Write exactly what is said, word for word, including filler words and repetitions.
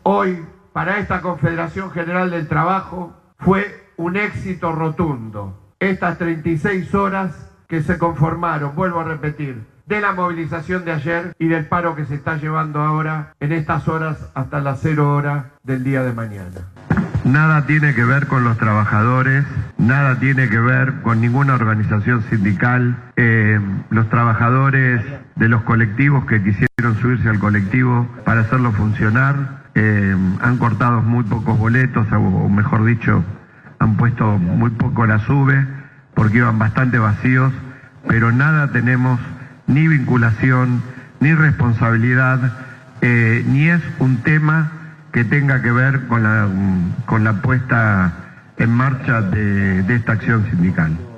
Hoy, para esta Confederación General del Trabajo, fue un éxito rotundo. Estas treinta y seis horas que se conformaron, vuelvo a repetir, de la movilización de ayer y del paro que se está llevando ahora en estas horas hasta las cero horas del día de mañana. Nada tiene que ver con los trabajadores, nada tiene que ver con ninguna organización sindical. Eh, los trabajadores de los colectivos que quisieron subirse al colectivo para hacerlo funcionar eh, han cortado muy pocos boletos, o mejor dicho, han puesto muy poco la sube porque iban bastante vacíos, pero nada tenemos, ni vinculación, ni responsabilidad, eh, ni es un tema que tenga que ver con la, con la puesta en marcha de, de esta acción sindical.